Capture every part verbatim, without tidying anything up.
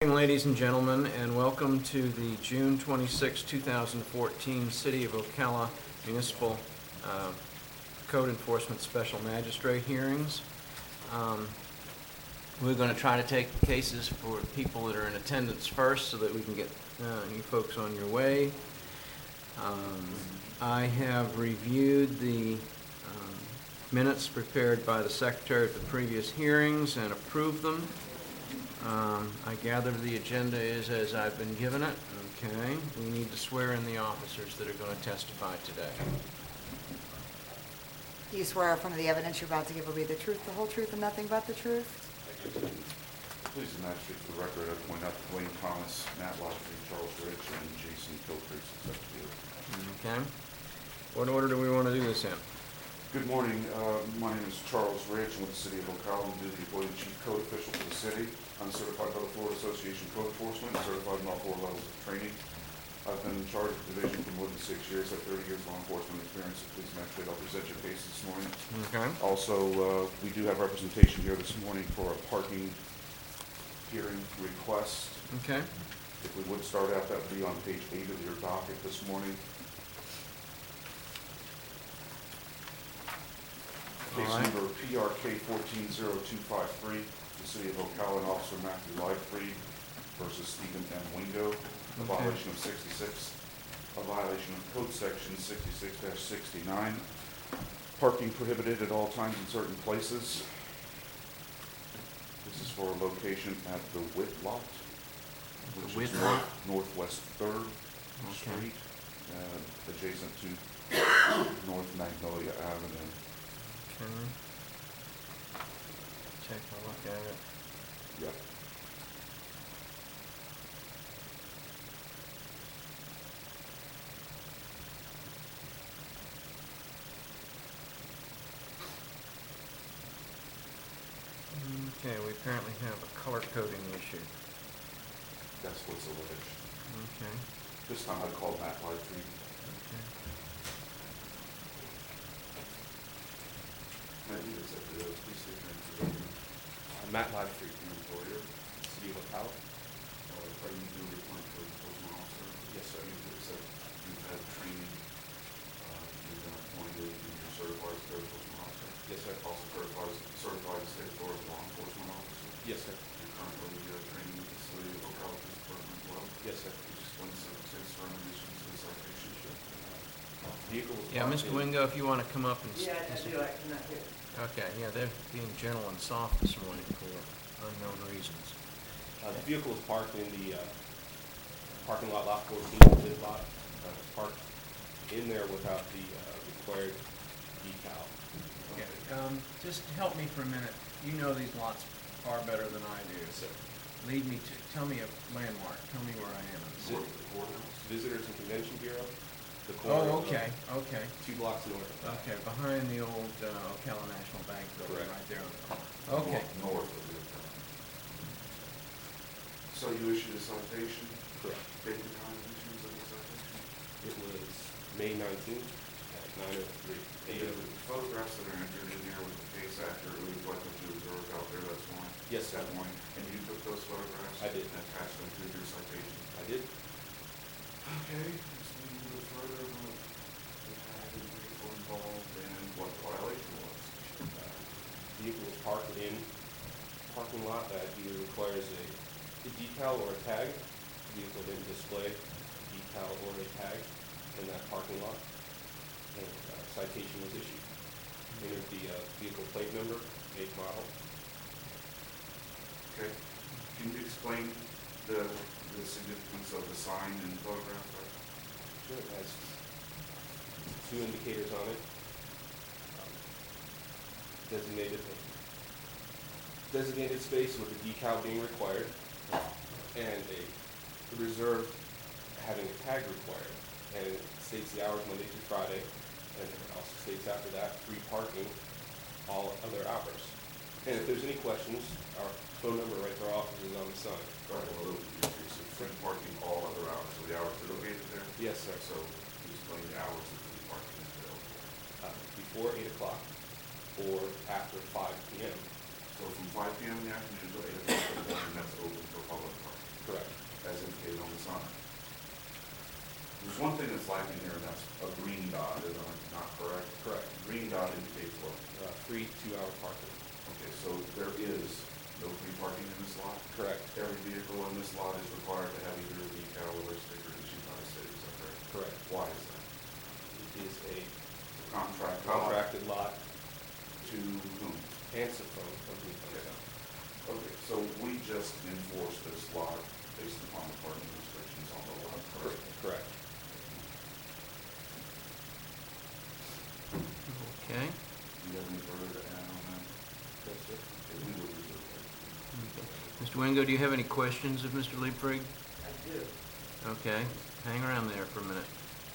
Ladies and gentlemen, and welcome to the June twenty-sixth, two thousand fourteen City of Ocala Municipal uh, Code Enforcement Special Magistrate hearings. Um, we're going to try to take cases for people that are in attendance first so that we can get uh, you folks on your way. Um, I have reviewed the um, minutes prepared by the Secretary of the previous hearings and approved them. Um, I gather the agenda is as I've been given it. Okay. We need to swear in the officers that are going to testify today. Do you swear affirm the evidence you're about to give will be the truth, the whole truth, and nothing but the truth? Please, the magistrate, for the record, I point out that Wayne Thomas, Matt Lodgery, Charles Rich, and Jason Kilpriest accept the oath. Okay. What order do we want to do this in? Good morning. Uh, my name is Charles Rich. I'm with the City of Ocala. I'm the appointed Chief Code Official for the city. I'm certified by the Florida Association of Code Enforcement, certified in all four levels of training. I've been in charge of the division for more than six years. I have thirty years law enforcement experience. So please, magistrate, I'll present your case this morning. Okay. Also, uh, we do have representation here this morning for a parking hearing request. Okay. If we would start out, that would be on page eight of your docket this morning. Case All right. number P R K fourteen zero two five three, the City of Ocala and Officer Matthew Lightfried versus Stephen M. Wingo, a Okay. violation of sixty-six, a violation of Code Section sixty-six sixty-nine, parking prohibited at all times in certain places. This is for a location at the Witt Lot, which The Witt is Lot? north, northwest Third Okay. Street, uh, adjacent to North Magnolia Avenue. Okay. Take a look at it. Yep. Okay, we apparently have a color coding issue. That's what's alleged. Okay. This time I called Matt Lightfried. Okay. Matt, you accept the oath. Please state your name for the record. Uh, Matt Livefree, an employer, City of Ocala. Uh, Are you newly appointed code enforcement officer? Yes, sir. You accept, you've had training, uh, you've been appointed, and you're certified as code enforcement officer? Yes, sir. Also certified as, certified as state of Florida law enforcement officer? Yes, sir. You're currently uh, training with the City of Ocala Police Department as well? Yes, sir. Could you explain the circumstances surrounding the issues of the citation? Sure. Vehicle was Yeah, parked Mister in- Wingo, if you want to come up and... s- Yeah, I s- do, I cannot hear. Okay, yeah, they're being gentle and soft this morning for unknown reasons. Uh, the vehicle was parked in the, uh, parking lot, lot fourteen, mid lot. Uh, it was parked in there without the, uh, required decal. Okay, um, just help me for a minute. You know these lots far better than I do. Yes, sir. Lead me to, tell me a landmark, tell me where I am. Court- the courthouse? Visitors and Convention Bureau, the corner Oh, of, uh, okay, okay, two blocks north of that. okay, behind the old uh, Ocala National Bank building, Correct. right there on the corner. Okay, North of the town. So you issued a citation? Correct. Date and time of issuance of the citation? It was May nineteenth at nine oh three A The M. photographs that are entered in there with the case accurately reflect what you observed out there that morning? Yes, sir. That morning, and you took those photographs? I did. And attached them to your citation? I did. Okay, let's move a little further about the tag and vehicle involved and what the violation was. Uh, Vehicle was parked in parking lot that either requires a a decal or a tag. Vehicle didn't display a decal or a tag in that parking lot, and uh, citation was issued. Entered the uh, vehicle plate number, make, model. Okay, can you explain the, the significance of the sign and photograph? Sure, it has two indicators on it. Um, Designated, designated space with a decal being required, and a reserve having a tag required. And it states the hours Monday through Friday, and it also states after that, free parking all other hours. And if there's any questions, our phone number right to our office is on the sign. Right, well, it's free parking all other hours, so the hours are located there? Yes, sir. So you explain the hours of free parking is available. Uh, before eight o'clock or after five P M So from five P M in the afternoon to eight o'clock in the morning, that's open for public parking? There's one thing that's lacking here, and that's a green dot, is that not correct? Correct. Green dot indicates what? Uh, free two-hour parking. Okay, so there is no free parking in this lot? Correct. Every vehicle in this lot is required to have either a decal or a sticker issued by the city, is that correct? Correct. Why is that? It is a Contract lot contracted lot, to whom? answer phone company. Okay, so we just enforce this lot based upon the parking restrictions on the lot, correct? Correct. Okay. Do you have any further to add on that? Yes, sir. Okay, we will reserve that. Mister Wingo, do you have any questions of Mister Liebfried? I do. Okay, hang around there for a minute.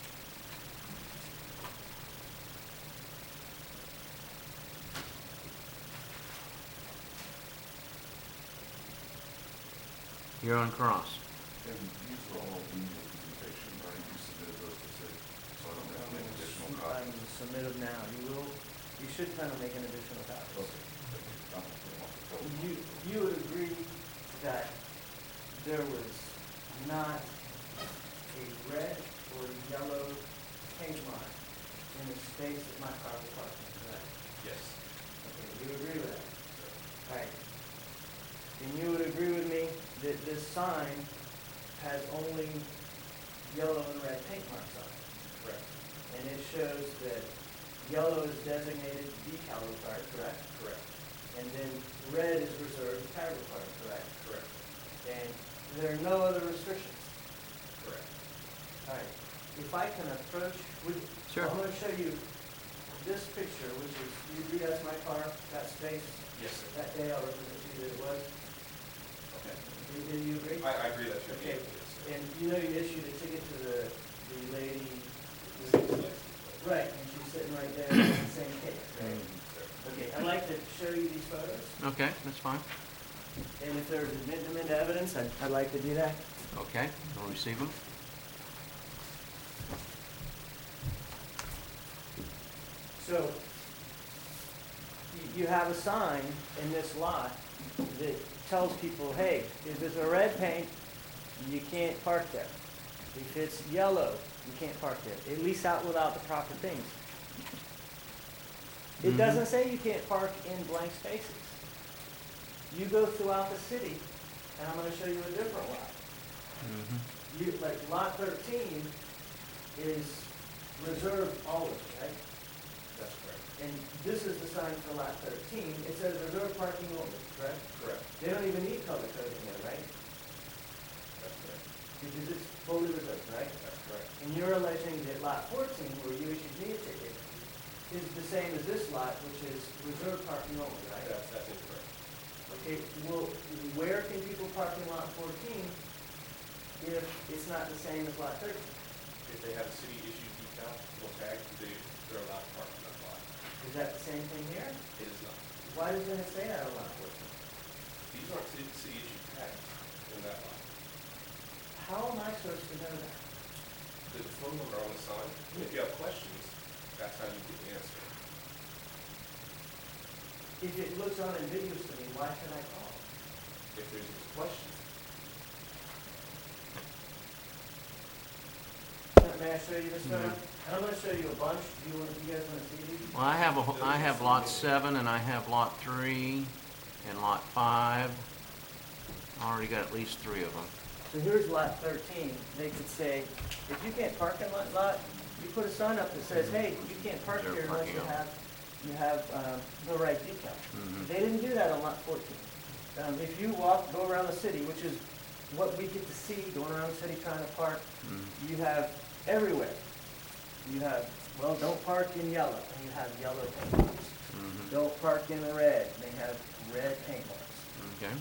You're on cross. And these are all in your presentation, right? You submitted those to city, so I don't have to make additional I'm copies. gonna submit them now. You will, you should plan on making additional copies. Okay. I'm not gonna want to tell you. You, you would agree that there was not a red or yellow paint mark in the space that my car was parked in, correct? Yes. Okay, you agree with that? Right. And you would agree with me that this sign has only yellow and red paint marks on it? Correct. And it shows that yellow is designated decal required, correct? Correct. And then red is reserved tag required, correct? Correct. And there are no other restrictions. Correct. All right, if I can approach, would, Sure. I'm gonna show you this picture, which is, you agree that's my car, that space? Yes, sir. That day I'll represent you that it was? Okay. Do do you agree? I, I agree that should be. Okay, Yes, sir. and you know you issued a ticket to the, the lady, Six license plate. right, and she's sitting right there in the same case, right? Mhm, sir. Okay, I'd like to show you these photos, Okay, that's fine. and if there's admit them into evidence, I'd, I'd like to do that. Okay, we'll receive them. So, you, you have a sign in this lot that tells people, hey, if it's a red paint, you can't park there. If it's yellow, you can't park there, at least out without the proper things. It Mhm. doesn't say you can't park in blank spaces. You go throughout the city, and I'm gonna show you a different lot. Mhm. You, like lot thirteen is reserved always, right? That's correct. And this is the sign for lot thirteen. It says reserved parking only, correct? Correct. They don't even need color coding there, right? That's correct. Because it's fully reserved, right? That's correct. And you're alleging that lot fourteen, where you issued me a ticket, is the same as this lot, which is reserved parking only, right? That's, that's incorrect. Okay, well, where can people park in lot fourteen if it's not the same as lot thirteen? If they have a city issued decal or tag, they, they're allowed to park in that lot. Is that the same thing here? It is not. Why doesn't it say that on lot fourteen? These aren't city, city issued tags in that lot. How am I supposed to know that? There's a phone number on the sign. And if you have questions, that's how you get the answer. If it looks unambiguous to me, why should I call? If there's a question, May I show you this photo? And I'm gonna show you a bunch. Do you want, you guys wanna see these? Well, I have, a wh- I have lot seven, and I have lot three, and lot five. I already got at least three of them. So here's lot thirteen. They could say, if you can't park in lot, lot, you put a sign up that says, hey, you can't park Reserve here unless parking you only. have, you have, uh, the right decal. Mhm. They didn't do that on lot fourteen. Um, if you walk, go around the city, which is what we get to see, going around the city trying to park, Mhm. you have everywhere. You have, well, don't park in yellow, and you have yellow paint marks. Mhm. Don't park in red, and they have red paint marks. Okay.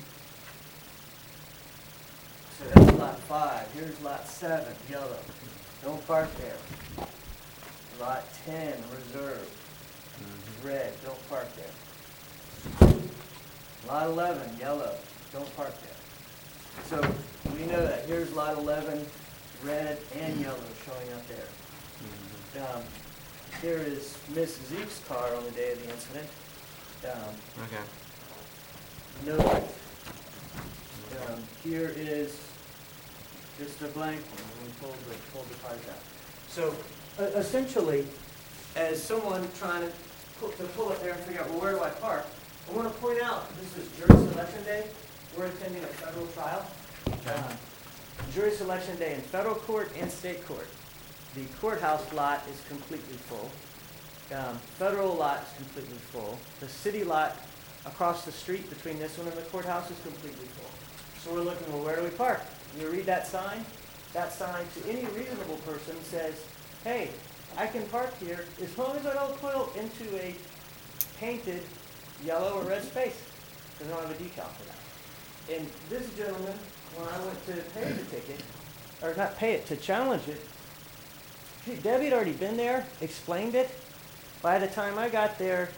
So that's lot five. Here's lot seven, yellow. Don't park there. Lot ten, reserved, Mhm. red, don't park there. Lot eleven, yellow, don't park there. So we know that. Here's lot eleven, red and yellow showing up there. Mhm. Um, Here is Miss Zeke's car on the day of the incident. Um, Okay. No, um, here is just a blank one, when we pulled the, pulled the cards out. So, uh, essentially, as someone trying to pull, to pull it there and figure out, well, where do I park? I want to point out, this is jury selection day. We're attending a federal trial. Okay. Um, Jury selection day in federal court and state court. The courthouse lot is completely full. Um, federal lot is completely full. The city lot across the street between this one and the courthouse is completely full. So we're looking, well, where do we park? You read that sign? That sign, to any reasonable person, says, hey, I can park here as long as I don't pull into a painted yellow or red space, because I don't have a decal for that. And this gentleman, when I went to pay the ticket, or not pay it, to challenge it, gee, Debbie had already been there, explained it. By the time I got there,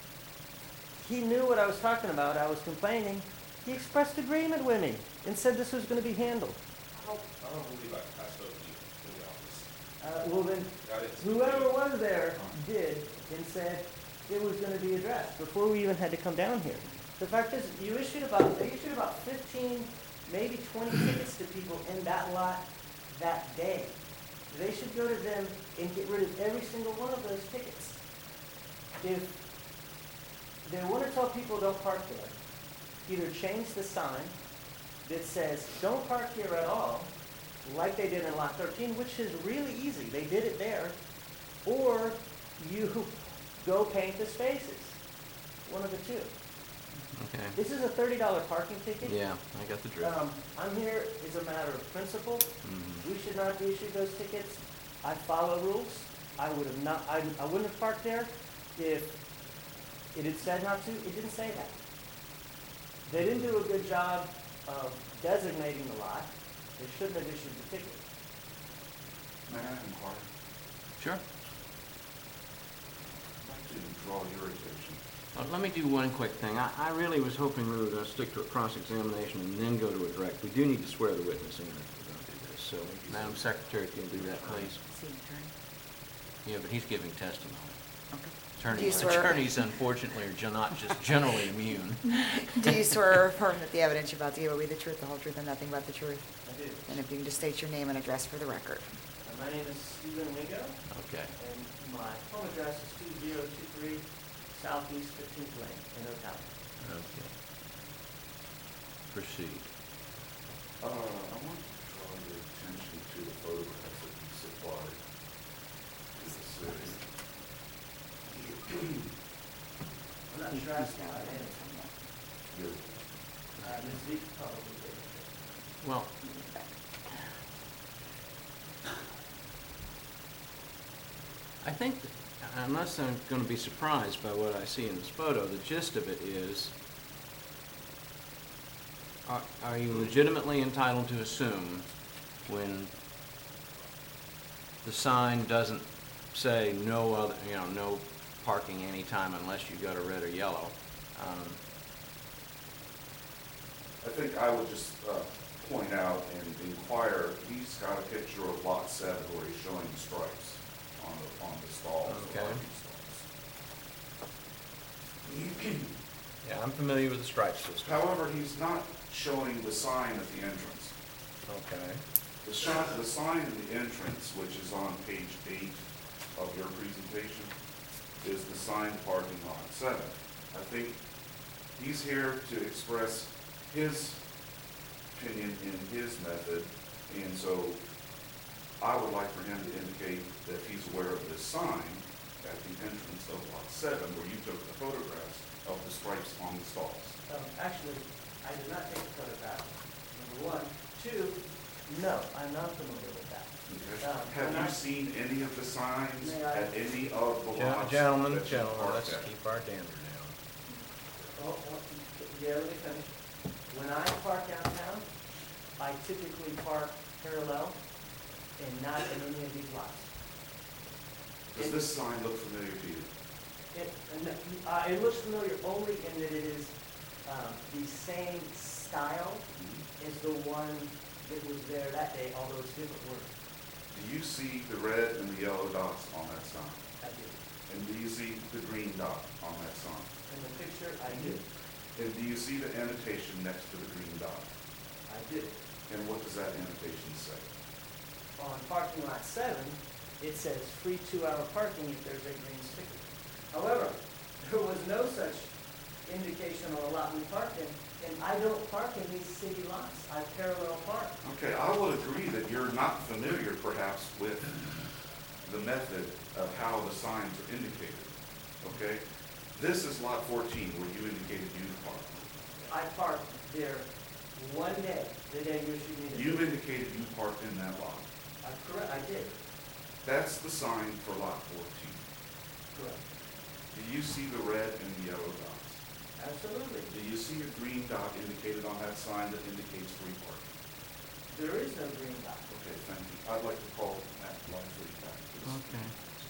he knew what I was talking about. I was complaining. He expressed agreement with me and said this was going to be handled. I don't, I don't believe I passed over to you in the office. Uh, well, then, I didn't see whoever it. was there did and said it was going to be addressed before we even had to come down here. The fact is, you issued about, they issued about fifteen, maybe twenty tickets to people in that lot that day. They should go to them and get rid of every single one of those tickets. If they want to tell people don't park there, either change the sign that says don't park here at all, like they did in lot thirteen, which is really easy. They did it there. Or you go paint the spaces. One of the two. Okay. This is a thirty dollar parking ticket. Yeah, I got the drift. Um, I'm here as a matter of principle. Mhm. We should not be issued those tickets. I follow rules. I would have not, I, I wouldn't have parked there if it had said not to. It didn't say that. They didn't do a good job of designating the lot. They shouldn't have issued the ticket. May I inquire? Sure. I'd like to draw your attention. Uh, Let me do one quick thing. I, I really was hoping we were going to stick to a cross-examination and then go to a direct. We do need to swear the witness in if we're going to do this. So, Madam Secretary, if you'll do that, please. See, attorney. Yeah, but he's giving testimony. Okay. Do Attorneys, you swear- attorneys unfortunately are gen- not just generally immune. Do you swear or affirm that the evidence you're about to give will be the truth, the whole truth, and nothing but the truth? I did. And if you can just state your name and address for the record. Uh, My name is Stephen Wingo, Okay. and my home address is two zero two three Southeast fifteenth Lane in Ocala. Okay. Proceed. Uh, I want to draw your attention to the photographs that you supplied to the city. I'm not sure I saw it. Good. Uh, Miz Zeke probably did. Well, I think, that unless I'm going to be surprised by what I see in this photo, the gist of it is, are, are you legitimately entitled to assume when the sign doesn't say no other, you know, no parking anytime unless you go to red or yellow? Um, I think I would just uh, point out and inquire, he's got a picture of lot seven where he's showing the stripes on the, on the stalls. the Okay. parking stalls. Yeah, I'm familiar with the stripe system. However, he's not showing the sign at the entrance. Okay. The shot, the sign in the entrance, which is on page eight of your presentation, is the sign parking lot seven. I think he's here to express his opinion in his method, and so I would like for him to indicate that he's aware of this sign at the entrance of lot seven, where you took the photographs of the stripes on the stalls. Um, actually, I did not take a photograph, number one. Two, no, I'm not familiar with that. Okay. Um, Have when I- you seen any of the signs May I- at any of the Gen- lots? Gentlemen, that you gentlemen, parked let's at? keep our dander down. Oh, oh, yeah, let me finish. When I park downtown, I typically park parallel and not in any of these lots. Does this sign look familiar to you? It, uh, it looks familiar only in that it is, um, the same style as the one that was there that day, although it's different words. Do you see the red and the yellow dots on that sign? I do. And do you see the green dot on that sign? In the picture, I do. And do you see the annotation next to the green dot? I do. And what does that annotation say? On parking lot seven, it says free two-hour parking if there's a green sticker. However, there was no such indication on the lot we parked in, and I don't park in these city lots. I parallel park. Okay, I will agree that you're not familiar perhaps with the method of how the signs are indicated, okay? This is lot fourteen where you indicated you park. I parked there one day, the day you issued me the. You indicated you parked in that lot. I correct, I did, That's the sign for lot fourteen. correct. Do you see the red and the yellow dots? Absolutely. Do you see a green dot indicated on that sign that indicates free parking? There is no green dot. Okay, thank you. I'd like to call Matt Langford back, please. Okay.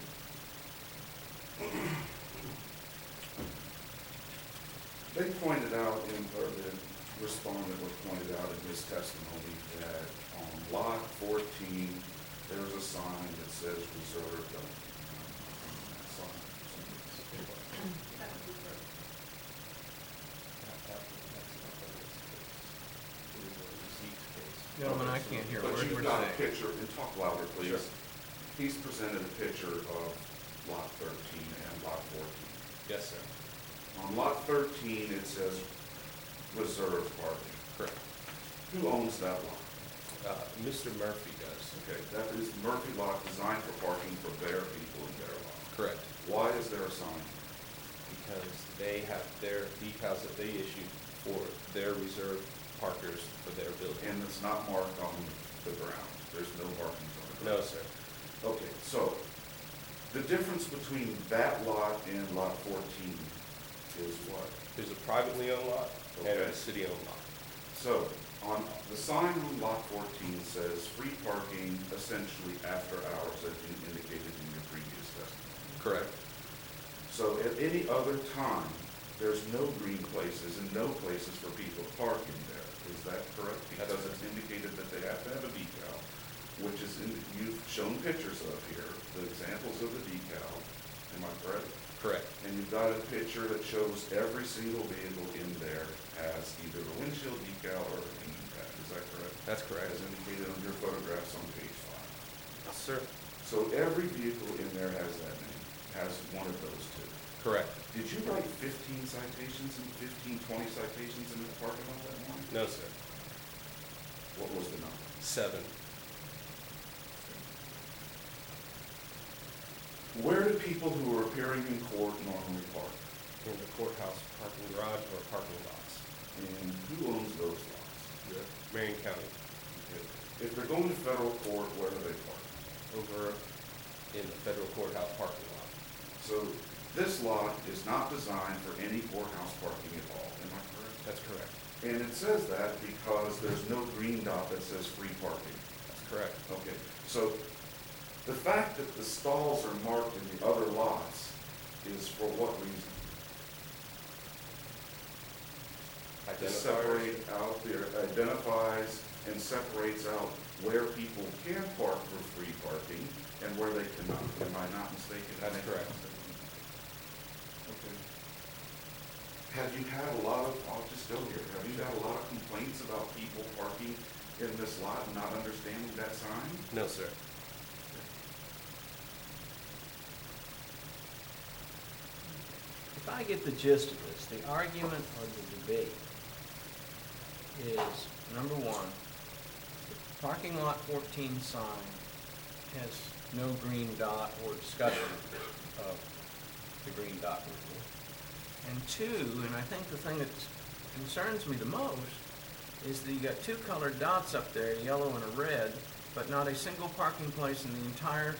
They pointed out in, or the respondent was pointed out in his testimony that on lot fourteen, there's a sign that says reserved. uh, that sign. Gentlemen, I can't hear a But word you've we're got a saying. picture, and talk louder, please. Sure. He's presented a picture of lot thirteen and lot fourteen. Yes, sir. On lot thirteen, it says reserved parking. Correct. Who owns that lot? Uh, Mister Murphy does. Okay, that is Murphy Lot designed for parking for their people in their lot. Correct. Why is there a sign? Because they have their decals that they issue for their reserved parkers for their building. And it's not marked on the ground. There's no markings on the No, ground. sir. Okay, so the difference between that lot and lot fourteen is what? There's a privately owned lot and Okay. a city-owned lot. So, on, the sign on lot fourteen says free parking essentially after hours, as you indicated in your previous testimony. Correct. So at any other time, there's no green places and no places for people parking there. Is that correct? That's Because it's indicated that they have to have a decal, which is, in you've shown pictures of here, the examples of the decal. Am I correct? Correct. And you've got a picture that shows every single vehicle in there has either a windshield decal or a name tag. Is that correct? That's correct. As indicated on your photographs on page five. Yes, sir. So every vehicle in there has that name, has one of those two. Correct. Did you write fifteen citations and fifteen, twenty citations in the parking lot that morning? No, sir. What was the number? Seven. Where do people who are appearing in court normally park? In the courthouse parking garage or parking lots. And who owns those lots? The Marion County. Okay. If they're going to federal court, where do they park? Over in the federal courthouse parking lot. So this lot is not designed for any courthouse parking at all, am I correct? That's correct. And it says that because there's no green dot that says free parking. That's correct. Okay, so the fact that the stalls are marked in the other lots is for what reason? To Identifiers. separate out, there identifies and separates out where people can park for free parking and where they cannot. Am I not mistaken? in That's making correct. that statement? Okay. Have you had a lot of, I'll just go here, have you had a lot of complaints about people parking in this lot and not understanding that sign? No, sir. If I get the gist of this, the argument or the debate is, number one, the parking lot fourteen sign has no green dot or discussion of the green dot rule. And two, and I think the thing that concerns me the most, is that you got two colored dots up there, a yellow and a red, but not a single parking place in the entire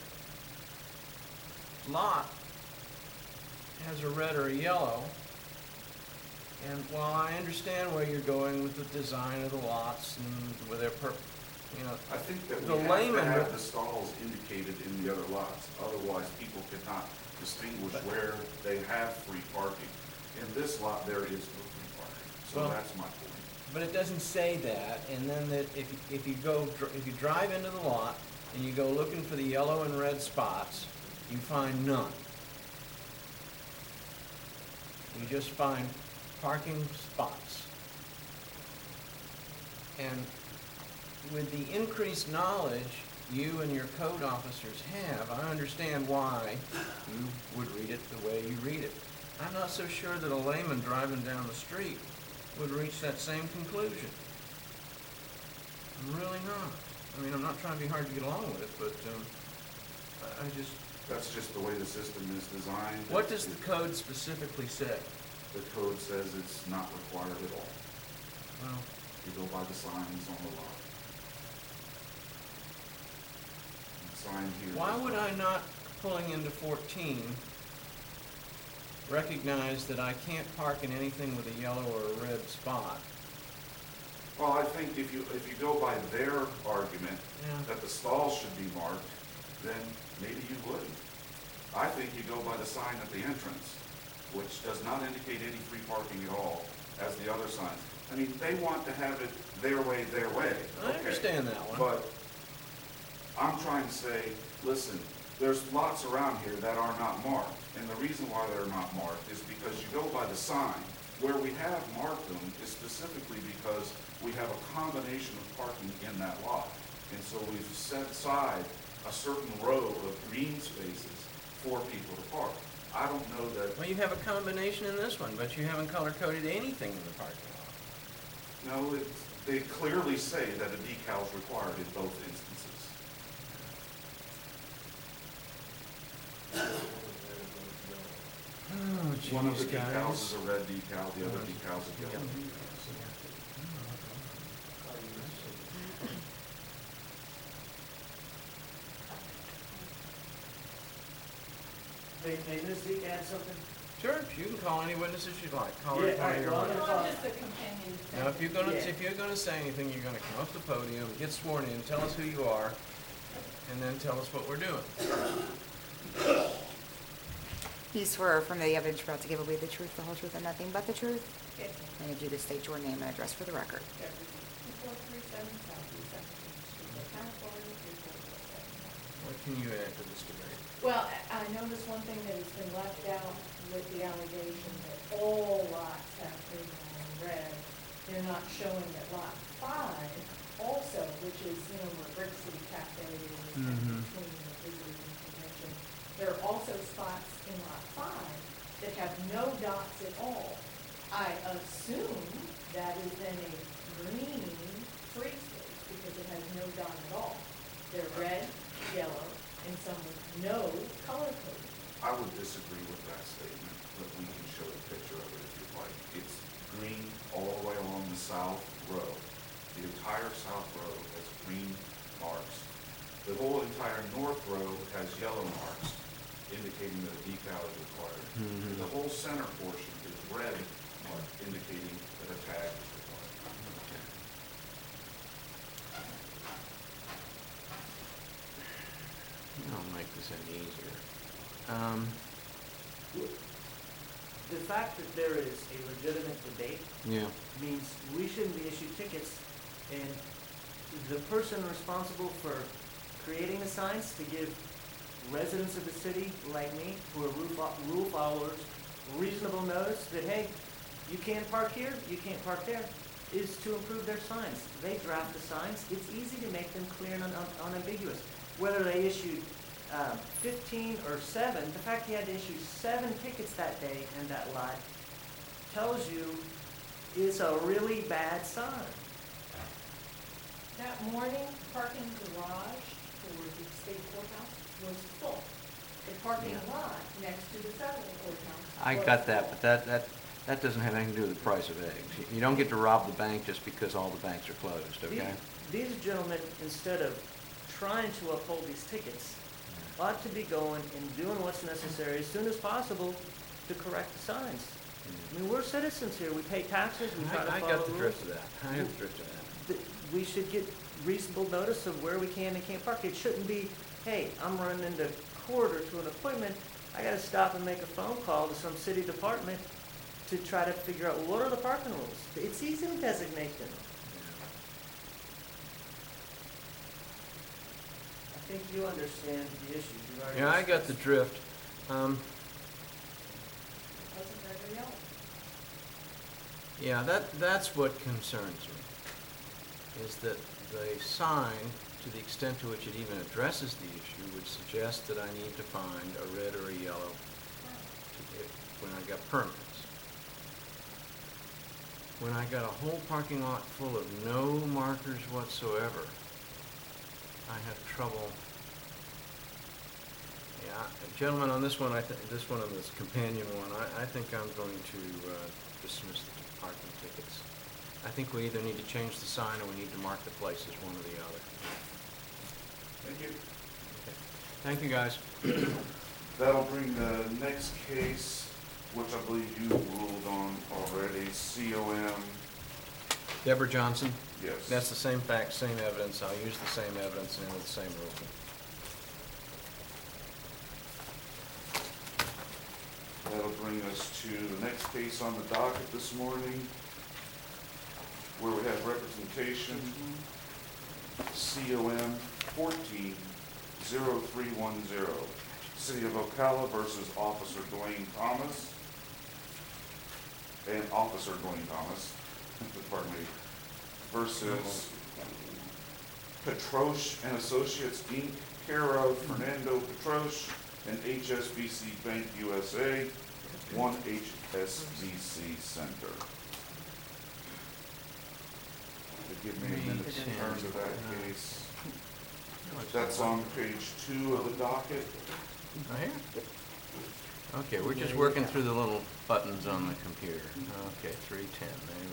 lot has a red or a yellow. And while I understand where you're going with the design of the lots and with their per, you know, I think that The we have to layman have would- the stalls indicated in the other lots, otherwise people cannot distinguish But- where they have free parking. In this lot, there is no free parking, so Well- that's my point. but it doesn't say that. And then that if, if you go, dr- if you drive into the lot and you go looking for the yellow and red spots, you find none. You just find parking spots. And with the increased knowledge you and your code officers have, I understand why you would read it the way you read it. I'm not so sure that a layman driving down the street would reach that same conclusion. I'm really not. I mean, I'm not trying to be hard to get along with, but um, I I just, That's just the way the system is designed. what does the code specifically say? The code says it's not required at all. Well, You go by the signs on the lot. The sign here. why is- would I not, pulling into fourteen, recognize that I can't park in anything with a yellow or a red spot? Well, I think if you, if you go by their argument, Yeah. that the stalls should be marked, then maybe you wouldn't. I think you go by the sign at the entrance, which does not indicate any free parking at all, as the other signs. I mean, they want to have it their way, their way. I Okay. understand that one. But I'm trying to say, listen, there's lots around here that are not marked. And the reason why they're not marked is because you go by the sign. Where we have marked them is specifically because we have a combination of parking in that lot. And so we've set aside a certain row of green spaces for people to park. I don't know that, Well, you have a combination in this one, but you haven't color-coded anything in the parking lot. no, it, they clearly say that a decal is required in both instances. Oh, One of the jeez, decals guys. is a red decal, the other decal's a yellow. May, may Miz Zeke add something? Sure, you can call any witnesses you'd like. Call her Yeah, if all right, you're well, on. I'm Well, gonna- just a companion thing. Now, if you're gonna, Yeah. if you're gonna say anything, you're gonna come up to the podium, get sworn in, tell us who you are, and then tell us what we're doing. You swear from the evidence you're about to give will be the truth, the whole truth, and nothing but the truth? Yes, And if you just state your name and address for the record. two four three seven Southeast Seventeenth Street, California, three four four seven. What can you add to this debate? Well, I I noticed one thing that has been left out with the allegation that all lots have green and red. They're not showing that lot five also, which is, you know, where Brick City Cafe is Mhm. between the visitors and convention. There are also spots in lot five that have no dots at all. I assume that is then a green free space because it has no dot at all. They're red, yellow, and some with no color code. I would disagree with that statement, but we can show a picture of it if you'd like. It's green all the way along the south row. The entire south row has green marks. The whole entire north row has yellow marks, indicating that a decal is required. Mhm. The whole center portion is red mark, indicating that a tag is required. I'll make this any easier. Um, The fact that there is a legitimate debate yeah. means we shouldn't be issued tickets, and the person responsible for creating the signs to give residents of the city like me, who are rule fo- rule followers, reasonable notice that, hey, you can't park here, you can't park there, is to improve their signs. They draft the signs, it's easy to make them clear and un- un- unambiguous. Whether they issued um, fifteen or seven, the fact he had to issue seven tickets that day in that lot tells you it's a really bad sign. That morning, parking garage for the state courthouse was full. The parking Yeah. lot next to the federal courthouse. I was got that, full. but that, that, that doesn't have anything to do with the price of eggs. You- You don't get to rob the bank just because all the banks are closed, okay? These these gentlemen, instead of trying to uphold these tickets, ought to be going and doing what's necessary as soon as possible to correct the signs. I mean, we're citizens here, we pay taxes, we try to I, I follow got the rules. drift of that. I have the drift of that. Th- We should get reasonable notice of where we can and can't park. It shouldn't be, hey, I'm running into court or to an appointment, I gotta stop and make a phone call to some city department to try to figure out what are the parking rules. It's easy to designate them. I think you understand the issues. You've already Yeah, I got the discussed. drift. Um, Wasn't red or yellow. yeah, that, that's what concerns me, is that the sign, to the extent to which it even addresses the issue, would suggest that I need to find a red or a yellow to- if- when I got permits. When I got a whole parking lot full of no markers whatsoever, I have trouble. Yeah, gentlemen, on this one, I thi- this one, on this companion one, I, I think I'm going to uh, dismiss the parking tickets. I think we either need to change the sign or we need to mark the places, one or the other. Thank you. Okay. Thank you, guys. That'll bring the next case, which I believe you ruled on already, C O M, Deborah Johnson, yes. that's the same fact, same evidence. I'll use the same evidence and the same ruling. That'll bring us to the next case on the docket this morning, where we have representation, C O M fourteen zero three one zero, City of Ocala versus Officer Dwayne Thomas, and Officer Dwayne Thomas, pardon me, versus Petroche and Associates, Incorporated, care of Fernando Petroche and H S B C Bank U S A, one H S B C Center. To give me a minute in terms of that case. That's on page two of the docket. Right here? Okay, we're just working through the little buttons on the computer. Okay, three ten, there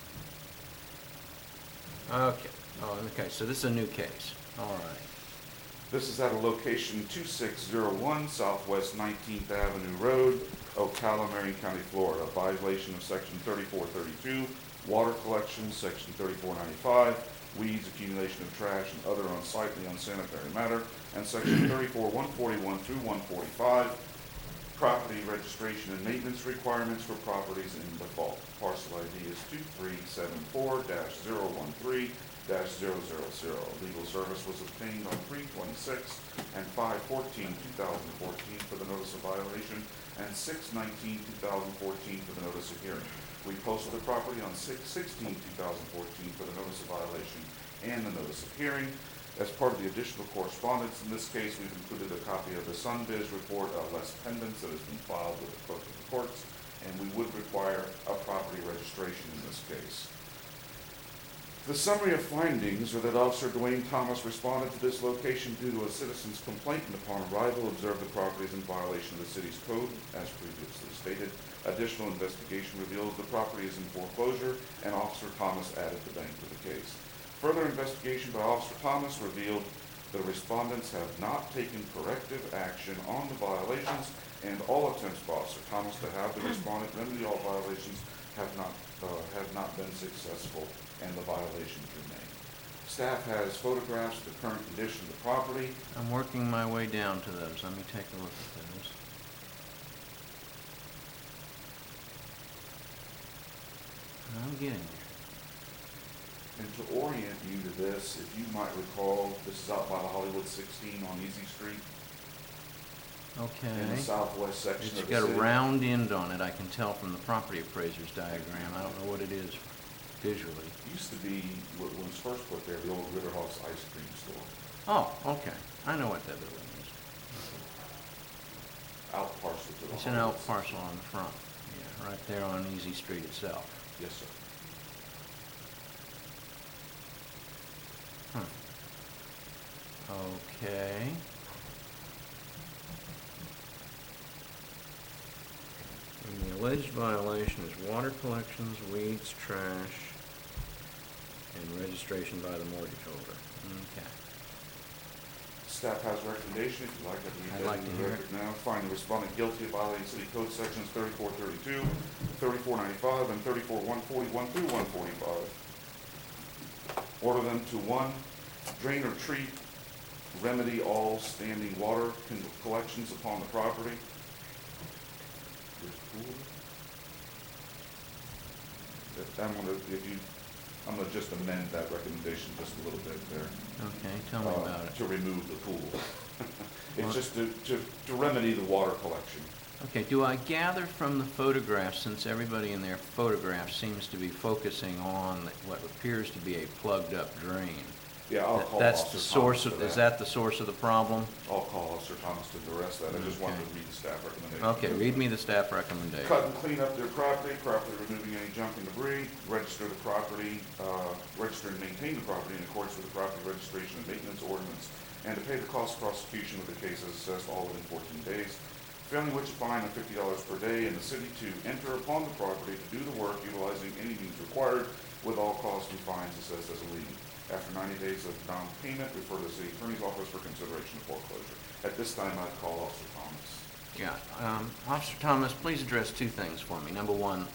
we go. Okay, oh, okay, so this is a new case. All right. This is at a location two six zero one Southwest nineteenth Avenue Road, Ocala, Marion County, Florida. Violation of section thirty-four thirty-two, water collection, section thirty-four ninety-five, weeds, accumulation of trash, and other unsightly, unsanitary matter, and section thirty-four one forty-one through one forty-five, property registration and maintenance requirements for properties in default. Parcel I D is two three seven four dash zero one three dash zero zero zero. Legal service was obtained on three twenty-six and five fourteen two thousand fourteen for the notice of violation, and six nineteen two thousand fourteen for the notice of hearing. We posted the property on six sixteen two thousand fourteen for the notice of violation and the notice of hearing. As part of the additional correspondence, in this case, we've included a copy of the Sunbiz report of Les Pendants that has been filed with the clerk of the courts, and we would require a property registration in this case. The summary of findings are that Officer Dwayne Thomas responded to this location due to a citizen's complaint, and upon arrival observed the property is in violation of the city's code, as previously stated. Additional investigation reveals the property is in foreclosure, and Officer Thomas added the bank to the case. Further investigation by Officer Thomas revealed the respondents have not taken corrective action on the violations, and all attempts by Officer Thomas to have the respondent remedy all violations have not uh, have not been successful, and the violations remain. Staff has photographs of the current condition of the property. I'm working my way down to those. Let me take a look at those. I'm getting there. And to orient you to this, if you might recall, this is out by the Hollywood sixteen on Easy Street Okay. in the southwest section It's of the got a city. round end on it, I can tell from the property appraiser's diagram. I don't know what it is visually. It used to be, when it was first put there, the old Ritterhouse ice cream store, Oh, okay. I know what that building is. out parcel to the It's an Hollywood out parcel on the front. Yeah, right there on Easy Street itself. Yes, sir. Hmm. Okay. And the alleged violation is water collections, weeds, trash, and registration by the mortgage holder. Okay. Staff has a recommendation, if you'd like, I'd read I'd that like into to the hear it. record now. Find the respondent guilty of violating city code sections thirty-four thirty-two, thirty-four ninety-five, and thirty-four one forty-one through one forty-five. Order them to, one, drain or treat, remedy all standing water con- collections upon the property. There's pool. If- I'm gonna, if you, I'm gonna just amend that recommendation just a little bit there. Okay, tell me uh, about it. To remove the pool. It's What? just to, to, to remedy the water collection. Okay, do I gather from the photographs, since everybody in their photographs seems to be focusing on what appears to be a plugged-up drain, Yeah, I'll call That's Officer the source Thomas of, for is that. that the source of the problem? I'll call Officer Thomas to address that. I just wanted to read the staff recommendation. Okay, read me the staff recommendation. Cut and clean up their property, properly removing any junk and debris, register the property, uh, register and maintain the property in accordance with the property registration and maintenance ordinance, and to pay the cost of prosecution with the case as assessed all within fourteen days. Failing which, a fine of fifty dollars per day, and the city to enter upon the property to do the work utilizing any means required with all costs and fines assessed as a lien. After ninety days of non-payment, refer to the city attorney's office for consideration of foreclosure. At this time, I'd call Officer Thomas. Yeah, um, Officer Thomas, please address two things for me. Number one,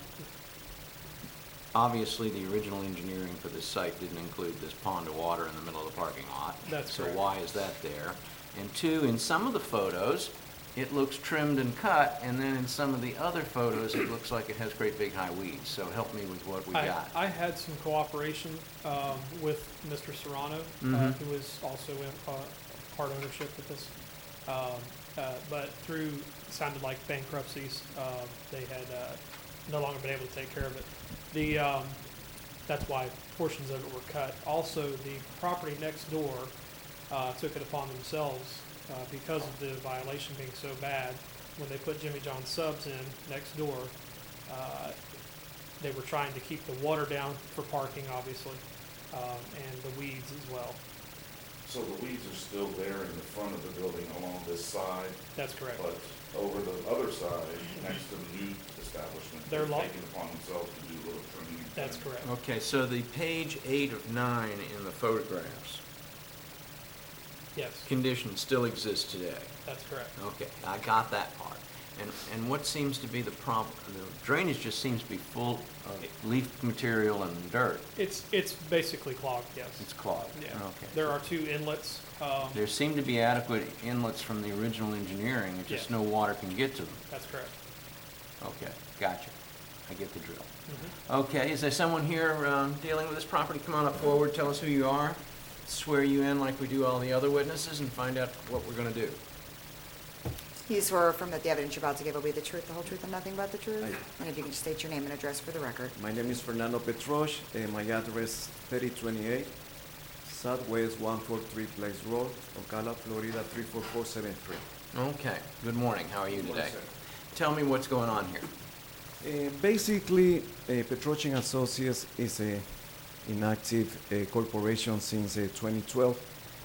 obviously, the original engineering for this site didn't include this pond of water in the middle of the parking lot. That's So correct. why is that there? And two, in some of the photos, it looks trimmed and cut, and then in some of the other photos, it looks like it has great big high weeds. So help me with what we I, got. I had some cooperation um, with Mister Serrano, uh, Mhm. who was also in uh, part ownership with this. Um, uh, but through, sounded like bankruptcies, um, they had uh, no longer been able to take care of it. The um, that's why portions of it were cut. Also, the property next door uh, took it upon themselves uh, because of the violation being so bad. When they put Jimmy John subs in next door, uh, they were trying to keep the water down for parking, obviously, um, and the weeds as well. So the weeds are still there in the front of the building along this side, That's correct. but over the other side, next to the new establishment, They're they're lo- taking upon themselves to do a little trimming. and That's cleaning. correct. Okay, so the page eight of nine in the photographs, Yes, condition still exists today. that's correct. Okay, I got that part. And, and what seems to be the problem, the drainage just seems to be full of leaf material and dirt. It's, it's basically clogged, yes. It's clogged. Yeah. Okay. There are two inlets. um, There seem to be adequate inlets from the original engineering, it's just Yeah. no water can get to them. That's correct. Okay, gotcha. I get the drill. Mhm. Okay, is there someone here um, dealing with this property? Come on up forward, tell us who you are, swear you in like we do all the other witnesses, and find out what we're gonna do. You swear or affirm that the evidence you're about to give will be the truth, the whole truth, and nothing but the truth? And if you can just state your name and address for the record. My name is Fernando Petrosh, and my address thirty twenty-eight Southwest one forty-three Place Road, Ocala, Florida three four four seven three. Okay, good morning, how are you One today? second. Tell me what's going on here. Uh, basically, uh, Petrosh and Associates is a inactive uh, corporation since uh, twenty twelve.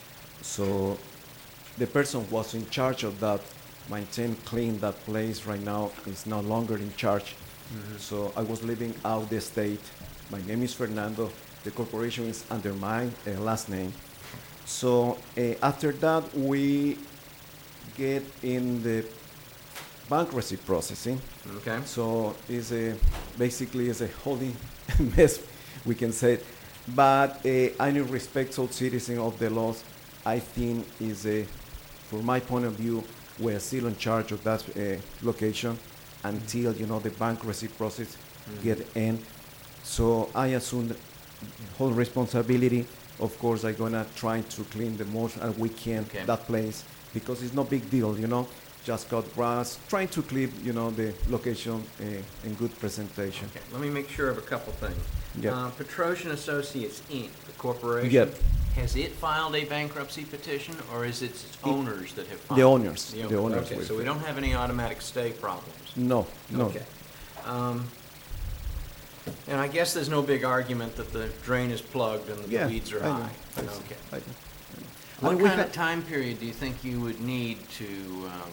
So the person who was in charge of that, maintain, clean that place right now is no longer in charge. So I was living out the state. My name is Fernando. The corporation is under my uh, last name. So uh, after that, we get in the bankruptcy processing. Okay? So it's a, basically it's a holy mess, we can say. But uh, I need respect all citizens of the laws. I think is a, from my point of view, we're still in charge of that uh, location until, you know, the bankruptcy process Mhm. get end. So I assume the whole responsibility. Of course, I'm gonna try to clean the most as we can Okay. that place because it's no big deal, you know. Just cut grass, trying to keep, you know, the location uh, in good presentation. Okay, let me make sure of a couple things. Yeah. Uh, Petrosh and Associates, Incorporated, the corporation. Yep. Has it filed a bankruptcy petition, or is it its owners that have filed? The owners, The the owners Okay, will so we file. don't have any automatic stay problems? No, no. Okay. Um, And I guess there's no big argument that the drain is plugged and the Yeah, weeds are I know, high? I see, Okay. I know, I know. What And we kind of ha- time period do you think you would need to um,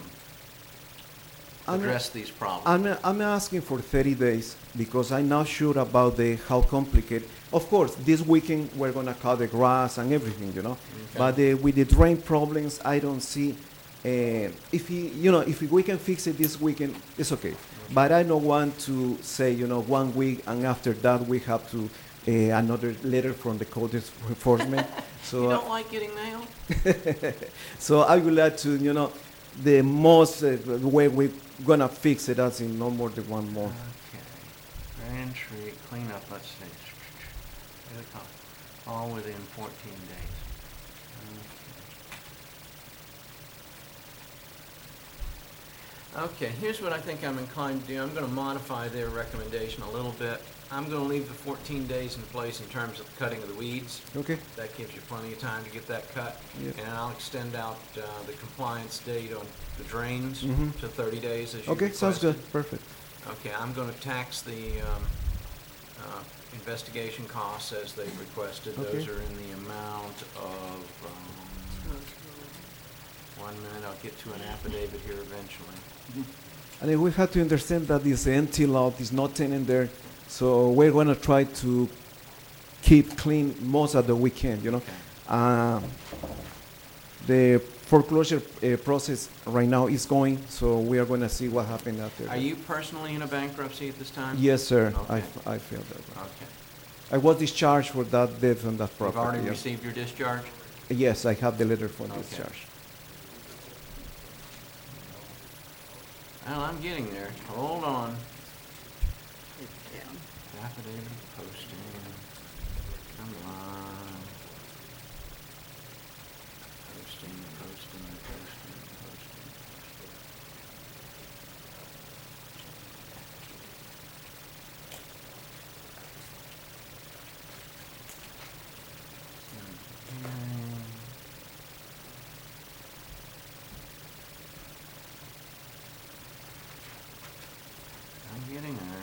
I'm- address these problems? I'm, I'm asking for thirty days because I'm not sure about the how complicated. Of course, this weekend we're gonna cut the grass and everything, you know. Okay. But uh, with the drain problems, I don't see. Uh, if he, you know, if we can fix it this weekend, it's okay. But I don't want to say, you know, one week and after that we have to uh, another letter from the code enforcement. So. You uh, don't like getting mail? So I would like to, you know, the most uh, the way we're gonna fix it, that's in no more than one month. Okay. Drain and tree, clean up, let's see. Get it caught. All within fourteen days. Okay. Okay, here's what I think I'm inclined to do. I'm gonna modify their recommendation a little bit. I'm gonna leave the fourteen days in place in terms of cutting of the weeds. Okay. That gives you plenty of time to get that cut. Yeah. And I'll extend out uh, the compliance date on the drains Mhm. to thirty days as you Okay, sounds good. requested. Perfect. Okay, I'm gonna tax the um, uh, investigation costs as they've requested. Those Okay. are in the amount of, um, one minute, I'll get to an affidavit here eventually. And then we have to understand that this empty lot is not tenant there, so we're going to try to keep clean most of the weekend, you know. Okay. Uh, the foreclosure uh, process right now is going, so we are going to see what happens after. Are that. you personally in a bankruptcy at this time? Yes, sir. I, Okay. f- I feel that. way. Okay. I was discharged for that death on that You've property. already yeah. received your discharge? Yes, I have the letter for Okay. discharge. Well, I'm getting there. Hold on. Yeah. Affidavit posting. Come on. Posting, posting, posting, posting. Hearing. I'm getting there.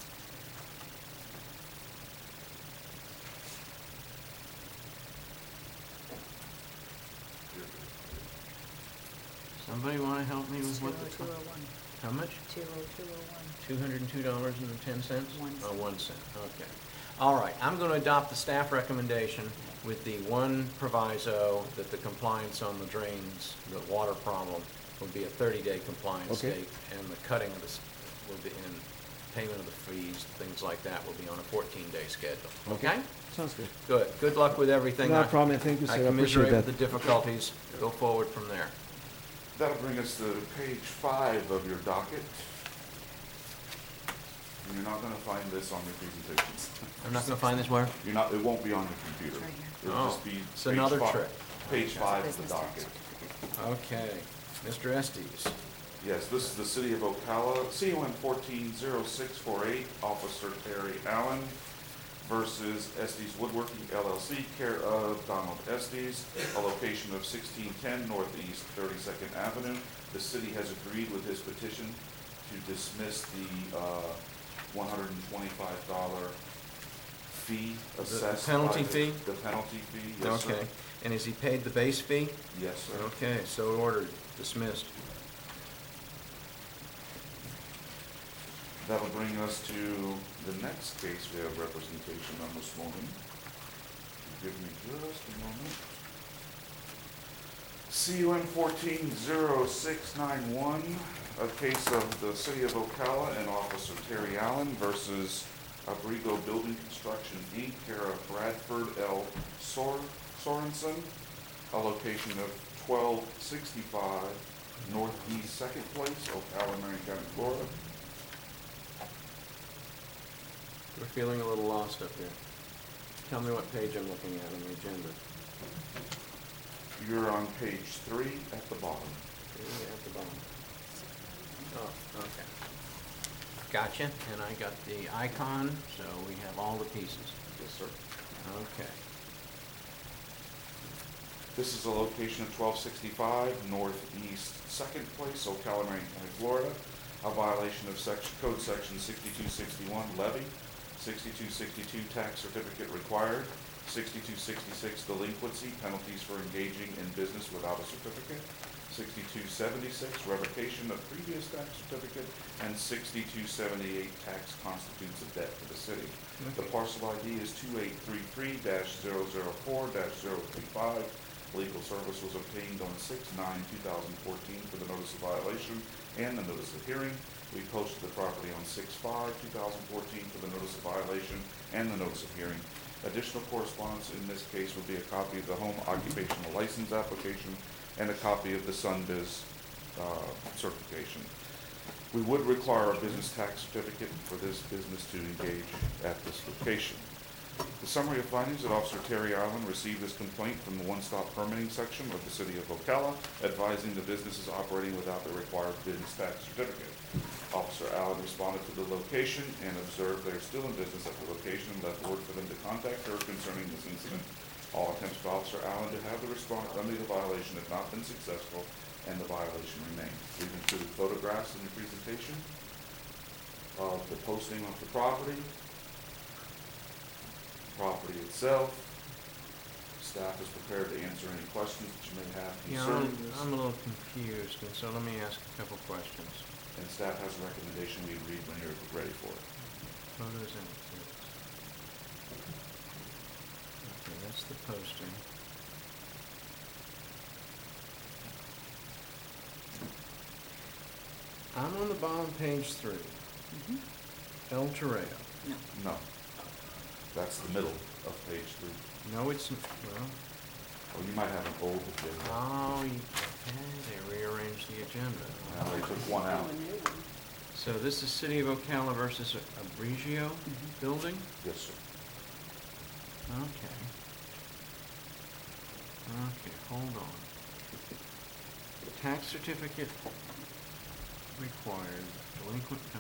Somebody want to help me with what the, two oh one. how much? Two oh two oh one. Two hundred and two dollars and ten cents? One Oh, cent. one cent, okay. All right, I'm going to adopt the staff recommendation with the one proviso that the compliance on the drains, the water problem, will be a thirty-day compliance Okay. date, and the cutting of this will be, and payment of the fees, things like that, will be on a fourteen-day schedule, okay? Sounds good. Good, good luck with everything. No I- problem. Thank you, sir. I I appreciate commiserate that. with the difficulties, go forward from there. That'll bring us to page five of your docket. And you're not gonna find this on your presentations. I'm not going to find this where? You're not, it won't be on your computer. Right here. It'll Oh, just be it's page another fi- trick. Page five of the Business tax docket. certificate. Okay, Mister Estes. Yes, this is the city of Ocala, C O N fourteen zero six four eight, Officer Terry Allen versus Estes Woodworking L L C, care of Donald Estes, a location of sixteen ten Northeast thirty-second Avenue. The city has agreed with his petition to dismiss the, uh, one hundred and twenty-five dollar fee The- the assessed. by penalty the- fee? The penalty fee, yes, sir. Okay, and has he paid the base fee? Yes, sir. Okay, so ordered, dismissed. That'll bring us to the next case we have representation on this morning. Give me just a moment. C U N fourteen zero six nine one, a case of the city of Ocala and Officer Terry Allen versus Abrigo Building Construction, Incorporated, care of Bradford L. Sor- Sorensen, a location of twelve sixty-five Northeast Second Place, Ocala, Marion County, Florida. We're feeling a little lost up here. Tell me what page I'm looking at on the agenda. You're on page three at the bottom. Okay, at the bottom. Oh, okay. Gotcha, and I got the icon, so we have all the pieces. Yes, sir. Okay. This is a location of twelve sixty-five Northeast Second Place, Ocala, Marion County, Florida. A violation of section, code section sixty-two sixty-one levy, sixty-two sixty-two tax certificate required, sixty-two sixty-six delinquency, penalties for engaging in business without a certificate, sixty-two seventy-six revocation of previous tax certificate, and sixty-two seventy-eight tax constitutes a debt to the city. The parcel I D is two eight three three dash zero zero four dash zero three five. Legal service was obtained on six nine two thousand fourteen for the notice of violation and the notice of hearing. We posted the property on six five two thousand fourteen for the notice of violation and the notice of hearing. Additional correspondence in this case would be a copy of the home occupational license application and a copy of the Sunbiz uh, certification. We would require a business tax certificate for this business to engage at this location. The summary of findings that Officer Terry Allen received this complaint from the one-stop permitting section of the city of Ocala, advising the business is operating without the required business tax certificate. Officer Allen responded to the location and observed they are still in business at the location and left word for them to contact her concerning this incident. All attempts by Officer Allen to have the respondent remedy the violation have not been successful, and the violation remains. We've included photographs in the presentation of the posting of the property, property itself. Staff is prepared to answer any questions that you may have Yeah, concerning I'm, this. I'm a little confused, and so let me ask a couple questions. And staff has a recommendation we read when you're ready for it. Photos and exhibits. Okay, that's the posting. I'm on the bottom, page three. El Toreo. No. No. That's the middle of page three. No, it's, well, Or you might have an old agenda. oh, you, okay, they rearranged the agenda. Now they took one out. So this is City of Ocala versus Abrigio building? Yes, sir. Okay. Okay, hold on. Tax certificate required, delinquent no.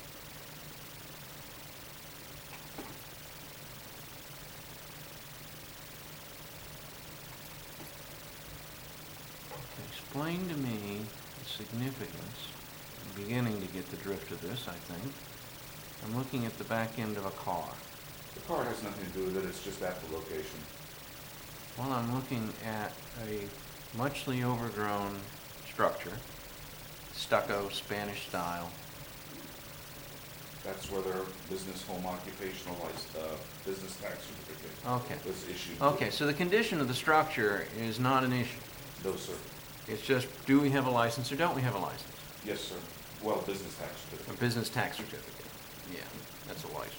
Okay, explain to me the significance. I'm beginning to get the drift of this, I think. I'm looking at the back end of a car. The car has nothing to do with it, it's just at the location. Well, I'm looking at a muchly overgrown structure, stucco, Spanish style. That's where their business home occupational license, uh, business tax certificate Okay. was issued. Okay, so the condition of the structure is not an issue. No, sir. It's just, do we have a license or don't we have a license? Yes, sir. Well, business tax A certificate. business tax certificate. Yeah, that's a license.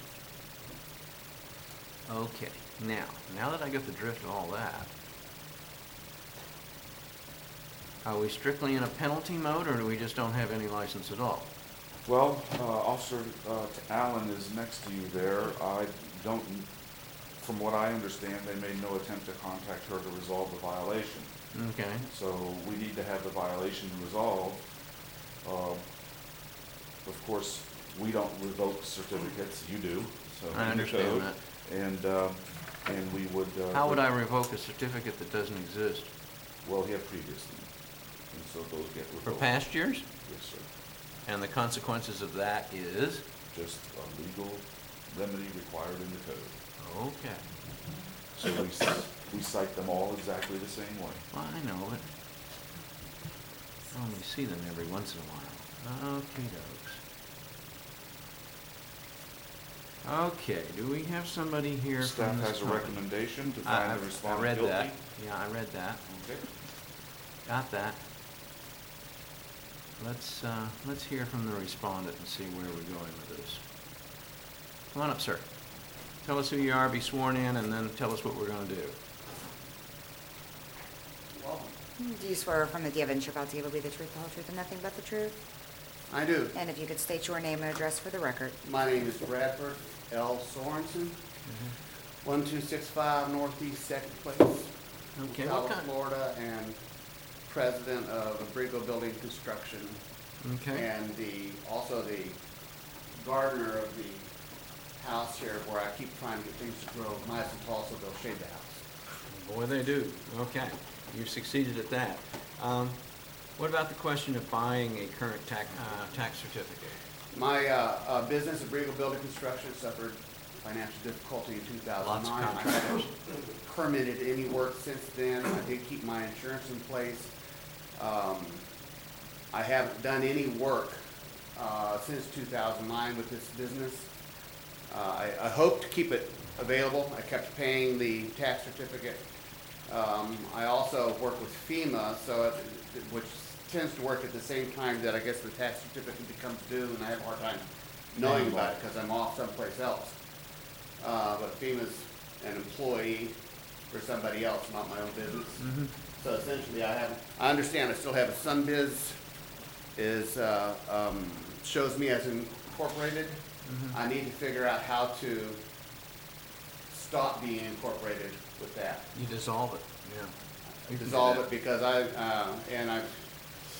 Okay, now, now that I get the drift of all that, are we strictly in a penalty mode, or do we just don't have any license at all? Well, uh, Officer uh, Allen is next to you there. I don't, from what I understand, they made no attempt to contact her to resolve the violation. Okay, So we need to have the violation resolved. Uh, Of course, we don't revoke certificates, you do, so. I in the understand code. that. And, uh, and we would. uh, How would I revoke a certificate that doesn't exist? Well, he had previously, and so those get For revoked. past years? Yes, sir. And the consequences of that is? Just a legal remedy required in the code. Okay. So we, c- we cite them all exactly the same way. Well, I know, but I only see them every once in a while. Okay, dokes. Okay, do we have somebody here Staff from this has a company? recommendation to I- find I've- the respondent I read guilty. that. Yeah, I read that. Okay. Got that. Let's, uh, let's hear from the respondent and see where we're going with this. Come on up, sir. Tell us who you are, be sworn in, and then tell us what we're gonna do. Do you swear from the evidence you're about to give will be the truth, the whole truth, and nothing but the truth? I do. And if you could state your name and address for the record. My name is Bradford L. Sorensen, one two six five Northeast Second Place, Okay, what Ocala, kind? Florida, and president of Abrigo Building Construction, Okay, and the, also the gardener of the house here where I keep trying to get things to grow nice and tall so they'll shade the house. boy, they do. Okay, you've succeeded at that. Um, what about the question of buying a current tax, uh, tax certificate? My uh, uh, business, Abrigo Building Construction, suffered financial difficulty in two thousand Lots of nine. I contractors. haven't permitted any work since then. I did keep my insurance in place. Um, I haven't done any work uh, since two thousand nine with this business. Uh, I, I hope to keep it available. I kept paying the tax certificate. Um, I also work with FEMA, so it, which tends to work at the same time that I guess the tax certificate becomes due, and I have a hard time knowing about it because I'm off someplace else. Uh, but FEMA's an employee for somebody else, not my own business. Mm-hmm. So essentially, I have, I understand I still have a SunBiz, is, uh, um, shows me as incorporated. Mhm. I need to figure out how to stop being incorporated with that. You dissolve it, yeah. You can do Dissolve that. it because I, uh, and I,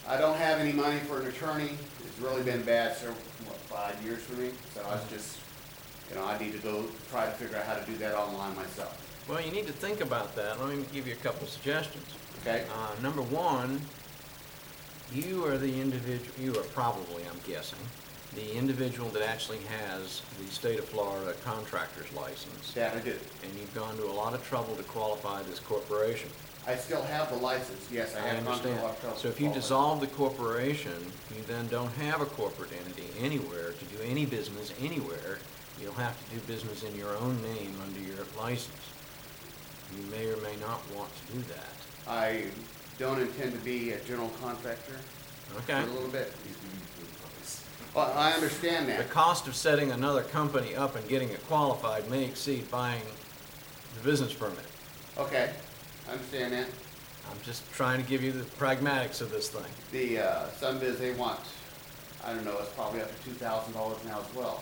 I don't have any money for an attorney. It's really been bad for, what, five years for me? So I was just, you know, I need to go try to figure out how to do that online myself. Well, you need to think about that. Let me give you a couple suggestions. Okay? Uh, number one, you are the individual, you are probably, I'm guessing, the individual that actually has the state of Florida contractor's license. That I do. And you've gone to a lot of trouble to qualify this corporation. I still have the license, yes, I I have gone through a understand. lot of trouble. So if you with all dissolve the corporation, you then don't have a corporate entity anywhere to do any business anywhere. You'll have to do business in your own name under your license. You may or may not want to do that. that. I don't intend to be a general contractor for Okay? a little bit. Well, I understand The that. cost of setting another company up and getting it qualified may exceed buying the business permit. Okay, I understand that. I'm just trying to give you the pragmatics of this thing. The, uh, Sunbiz, they want, I don't know, it's probably up to two thousand dollars now as well.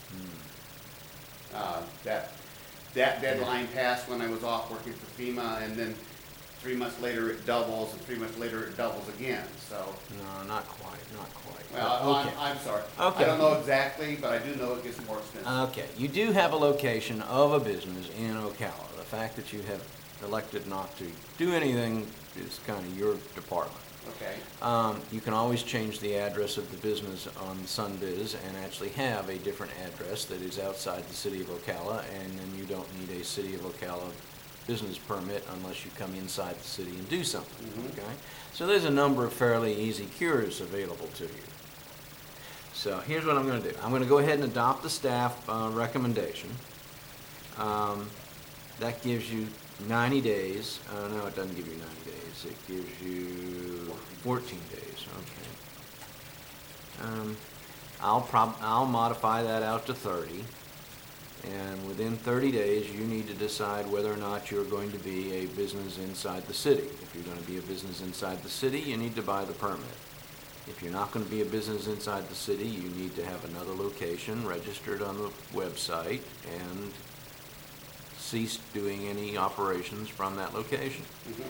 Uh, that, that deadline passed when I was off working for FEMA, and then three months later it doubles, and three months later it doubles again, so. No, not quite, not quite. Well, Okay. I'm, I'm sorry. Okay. I don't know exactly, but I do know it gets more expensive. Okay, you do have a location of a business in Ocala. The fact that you have elected not to do anything is kind of your department. Okay, Um, you can always change the address of the business on Sunbiz and actually have a different address that is outside the city of Ocala, and then you don't need a city of Ocala business permit unless you come inside the city and do something, Mhm. okay? So there's a number of fairly easy cures available to you. So here's what I'm gonna do. I'm gonna go ahead and adopt the staff, uh, recommendation. Um, that gives you ninety days. Uh, no, it doesn't give you ninety days. It gives you fourteen days, okay. Um, I'll prob, I'll modify that out to thirty. And within thirty days, you need to decide whether or not you're going to be a business inside the city. If you're gonna be a business inside the city, you need to buy the permit. If you're not gonna be a business inside the city, you need to have another location registered on the website and cease doing any operations from that location. mhm.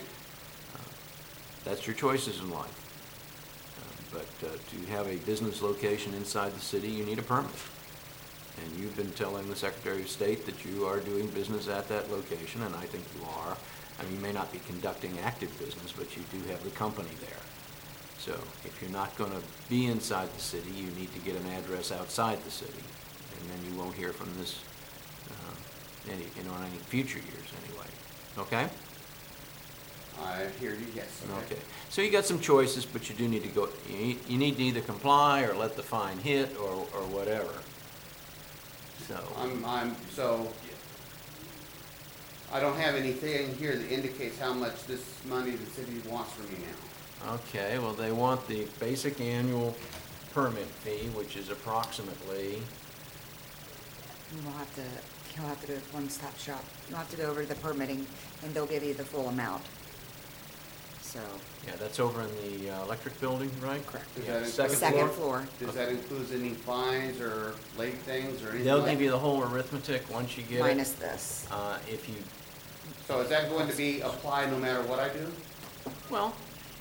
That's your choices in life. Uh, But uh, to have a business location inside the city, you need a permit. And you've been telling the Secretary of State that you are doing business at that location, and I think you are. I mean, you may not be conducting active business, but you do have the company there. So if you're not going to be inside the city, you need to get an address outside the city, and then you won't hear from this uh, any, you know, in any future years anyway. Okay? I hear you, yes. Okay. So you got some choices, but you do need to go, you need, you need to either comply or let the fine hit or, or whatever. So, I'm, I'm, so, I don't have anything here that indicates how much this money the city wants from me now. okay, well, they want the basic annual permit fee, which is approximately, You'll have to, you'll have to do a one-stop shop. You'll have to go over to the permitting, and they'll give you the full amount. So, yeah, that's over in the uh, electric building, right? Correct. Does Yeah, that include- second second floor. floor. Does that include any fines or late things or anything They'll like give you the whole arithmetic once you get it. Minus this. Uh, if you, So is that going to be applied no matter what I do? well,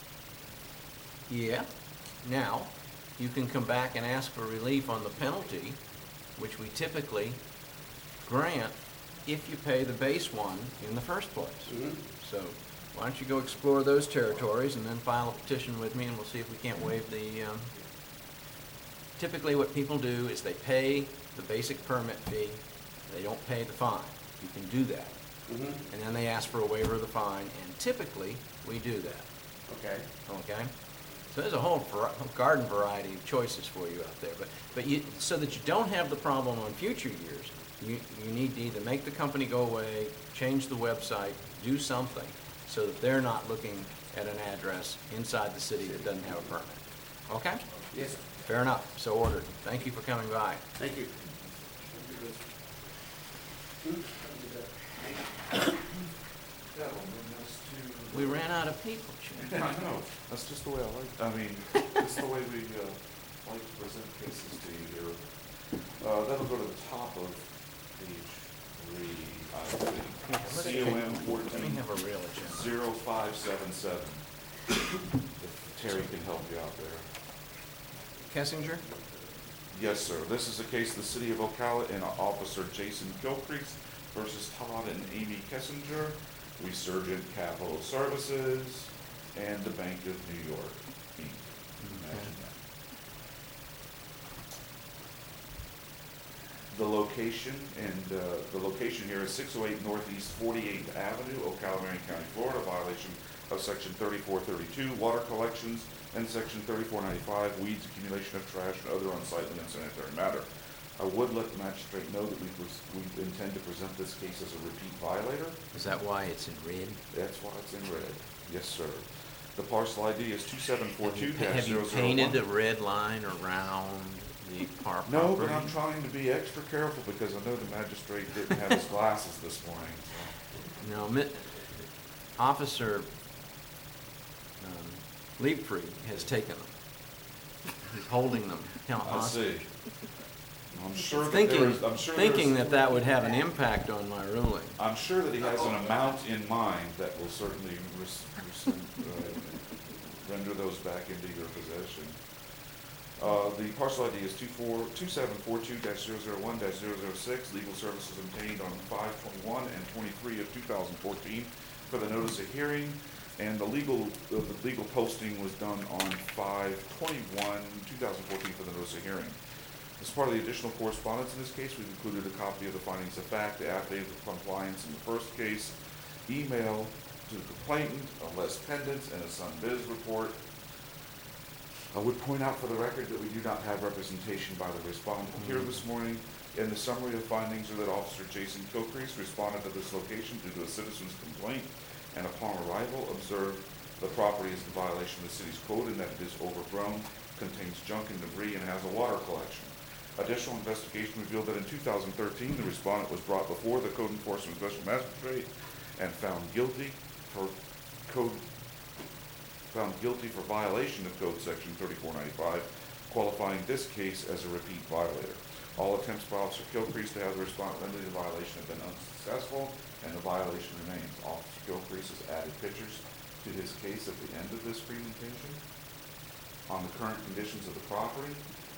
yeah. Now, you can come back and ask for relief on the penalty, which we typically grant if you pay the base one in the first place. Mhm. So why don't you go explore those territories and then file a petition with me, and we'll see if we can't waive the, um, typically what people do is they pay the basic permit fee, they don't pay the fine. You can do that. Mhm. And then they ask for a waiver of the fine, and typically, we do that, Okay. okay? So there's a whole var- garden variety of choices for you out there, but, but you, so that you don't have the problem on future years, you, you need to either make the company go away, change the website, do something, so that they're not looking at an address inside the city that doesn't have a permit. Okay? Yes, sir. Fair enough, so ordered. Thank you for coming by. Thank you. We ran out of people, Jim. I know, that's just the way I like, I mean, that's the way we, uh, like to present cases to you here. Uh, that'll go to the top of page three, I think. Let C O M me fourteen have a real agenda. zero five seven seven. If Terry can help you out there. Kessinger? Yes, sir. This is a case of the City of Ocala and Officer Jason Gilcrease versus Todd and Amy Kessinger, Resurgent Capital Services, and the Bank of New York, Incorporated. Imagine that. The location, and uh, the location here is six oh eight Northeast forty-eighth Avenue, Ocala, Marion County, Florida, violation of section thirty-four thirty-two, water collections, and section thirty-four ninety-five, weeds, accumulation of trash, and other unsightly and unsanitary matter. I would let the magistrate know that we, pres- we intend to present this case as a repeat violator. Is that why it's in red? That's why it's in red. Yes, sir. The parcel I D is two seven four two dash Have you zero zero one. painted a red line around the par- property? No, but I'm trying to be extra careful because I know the magistrate didn't have his glasses this morning. So. No, mi- Officer um, Liebfried has taken them. He's holding them, kind of I hostage. see. I'm sure that Thinking, there is, I'm sure thinking there's- that that would have an impact on my ruling. I'm sure that he has an amount in mind that will certainly res- res- uh, render those back into your possession. Uh, the parcel I D is two four, two seven four two dash zero zero one dash zero zero six. Legal services obtained on five twenty-one and twenty-three of two thousand fourteen for the notice of hearing. And the legal, uh, the legal posting was done on five twenty-one, two thousand fourteen for the notice of hearing. As part of the additional correspondence in this case, we've included a copy of the findings of fact, the affidavit of compliance in the first case, email to the complainant, a Les Pendants, and a Sun Biz report. I would point out for the record that we do not have representation by the respondent here this morning. And the summary of findings are that Officer Jason Gilcrease responded to this location due to a citizen's complaint, and upon arrival observed the property is in violation of the city's code and that it is overgrown, contains junk and debris, and has a water collection. Additional investigation revealed that in two thousand thirteen, the respondent was brought before the Code Enforcement Special Magistrate and found guilty for code, found guilty for violation of Code Section thirty-four ninety-five, qualifying this case as a repeat violator. All attempts by Officer Gilcrease to have the respondent remedy the violation have been unsuccessful, and the violation remains. Officer Gilcrease has added pictures to his case at the end of this presentation on the current conditions of the property.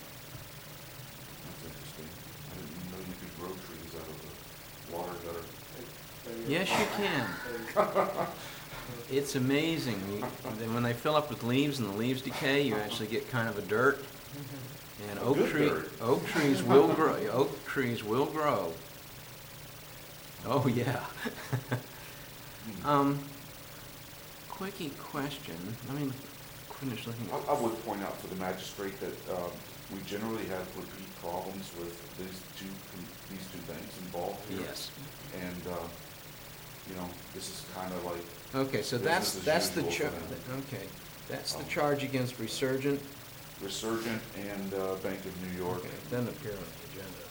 That's interesting. I didn't even know you could grow trees out of the water gutter. Yes, you can. It's amazing. You- then When they fill up with leaves and the leaves decay, you actually get kind of a dirt. And oak Good tree, dirt. oak trees will grow, oak trees will grow. Oh, yeah. Um, quickie question, I mean, finish looking I, at. I would point out for the magistrate that, um, we generally have repeat problems with these two, these two banks involved here. Yes. And, uh, you know, this is kind of like, Okay, so that's, Business as that's the usual char, for them. okay, that's the Um, charge against Resurgent. Resurgent and, uh, Bank of New York. Okay, it doesn't appear on the agenda,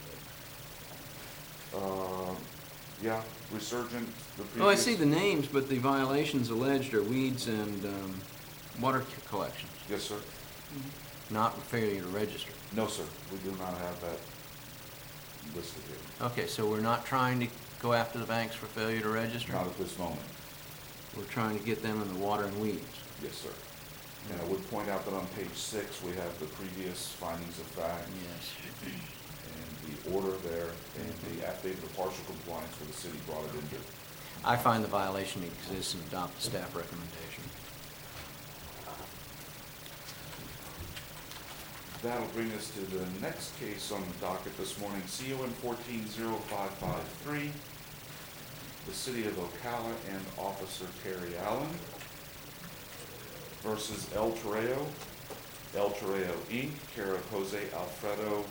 Uh, yeah, Resurgent, the previous. but. Oh, I see the names, but the violations alleged are weeds and, um, water c- collections, Yes, sir. not failure to register. No, sir, we do not have that listed here. Okay, so we're not trying to go after the banks for failure to register? Not at this moment. We're trying to get them in the water and weeds. Yes, sir. And I would point out that on page six, we have the previous findings of fact Yes. and the order there and the affidavit of partial compliance where the city brought it into. I find the violation exists and adopt the staff recommendation. That'll bring us to the next case on the docket this morning, C O N fourteen zero five five three, the City of Ocala and Officer Terry Allen versus El Torreo, El Torreo Incorporated, care of Jose Alfredo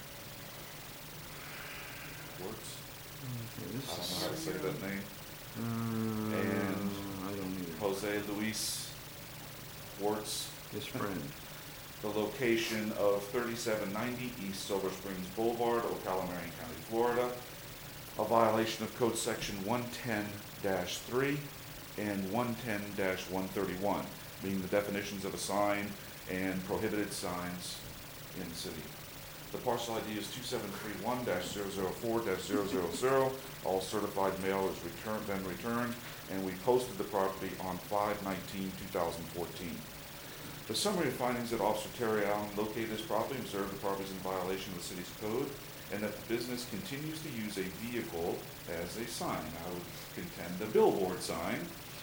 Wertz. Okay, I this don't know is, how to say that name. um, And I don't either. Jose Luis Wertz. His friend. The location of thirty-seven ninety East Silver Springs Boulevard, Ocala, Marion County, Florida. A violation of Code Section one ten dash three and one ten dash one thirty-one, being the definitions of a sign and prohibited signs in the city. The parcel I D is two seven three one dash zero zero four dash zero zero zero. All certified mail is returned, been returned. and we posted the property on five nineteen two thousand fourteen. The summary of findings that Officer Terry Allen located this property, observed the property is in violation of the city's code, and that the business continues to use a vehicle as a sign. I would contend a billboard sign.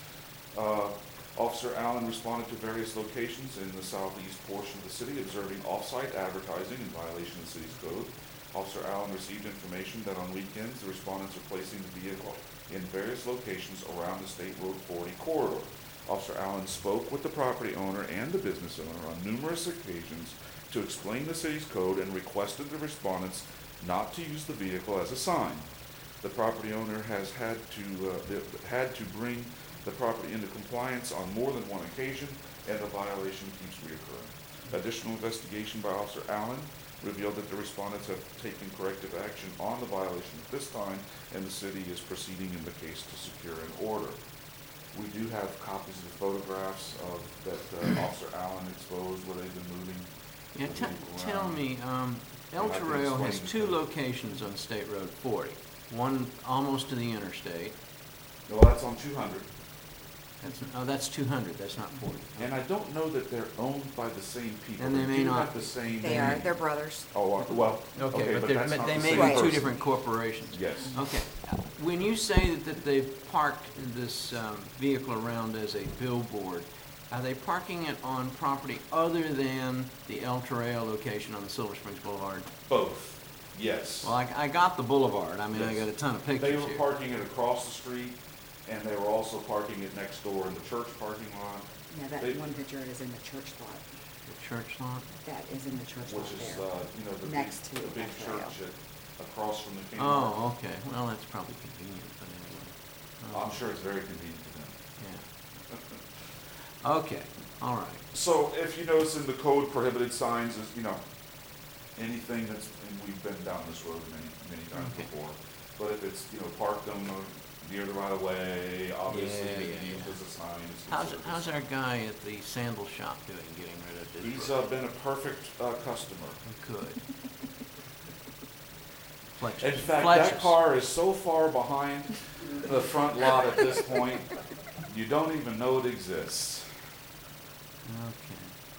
Uh, Officer Allen responded to various locations in the southeast portion of the city, observing off-site advertising in violation of the city's code. Officer Allen received information that on weekends, the respondents are placing the vehicle in various locations around the State Road forty corridor. Officer Allen spoke with the property owner and the business owner on numerous occasions to explain the city's code and requested the respondents not to use the vehicle as a sign. The property owner has had to, uh, the- had to bring the property into compliance on more than one occasion, and the violation keeps reoccurring. Additional investigation by Officer Allen revealed that the respondents have taken corrective action on the violation at this time, and the city is proceeding in the case to secure an order. We do have copies of the photographs of, that uh, Officer Allen exposed where they've been moving. Yeah, the te- vehicle tell around. me, um, El And I can Toreo has explain two the- locations on State Road forty. One almost to the interstate. No, that's on two hundred. That's, oh, that's two hundred, that's not forty. And I don't know that they're owned by the same people. And they may do not have the same They are, name. they're brothers. Oh, uh, well, Okay, okay, but but they're, that's but not they the may same be two person. different corporations. Yes. Okay. When you say that, that they've parked this um, vehicle around as a billboard, are they parking it on property other than the El Toreo location on the Silver Springs Boulevard? Both, yes. Well, I, I got the boulevard. I mean, I Yes. got a ton of They pictures were here. parking it across the street, and they were also parking it next door in the church parking lot, Yeah, that They- one picture is in the church lot. The church lot? That is in the church lot which is, there. uh, you know, the big, Next to the big El Toreo. church at, across from the Kmart. Oh, okay. Well, that's probably convenient, but anyway. I'm sure it's very convenient to them. Yeah. Okay, all right. So if you notice in the code, prohibited signs is, you know, anything that's, and we've been down this road many, many times Okay. before. But if it's, you know, parked on the, near the right of way, obviously Yeah, yeah, used yeah. as a sign, it's How's, considered a how's sign. our guy at the sandal shop doing, getting rid of his? He's, roof? uh, been a perfect, uh, customer. Good. Fletcher's. In fact, Fletcher's. that car is so far behind the front lot at this point, you don't even know it exists. Okay.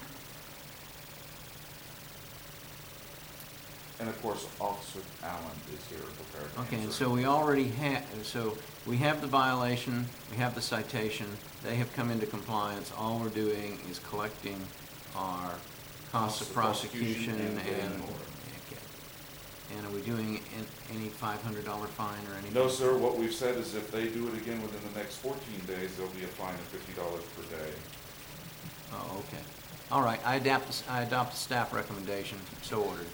And of course, Officer Allen is here prepared to Okay, and answer. so we already have, so we have the violation, we have the citation, they have come into compliance, all we're doing is collecting our costs of prosecution and, getting an order. okay. And are we doing an- any five hundred dollar fine or anything? No, sir, what we've said is if they do it again within the next fourteen days, there'll be a fine of fifty dollars per day. Oh, okay. All right, I adapt, the s- I adopt the staff recommendation, so ordered.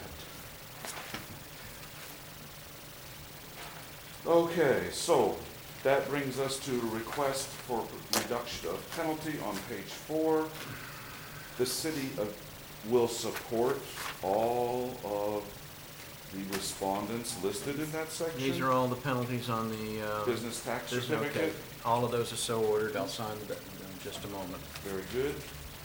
Okay, so that brings us to a request for reduction of penalty on page four. The city of- will support all of the respondents listed in that section. These are all the penalties on the, uh... Business tax business- certificate. okay. All of those are so ordered, I'll sign them in just a moment. Very good.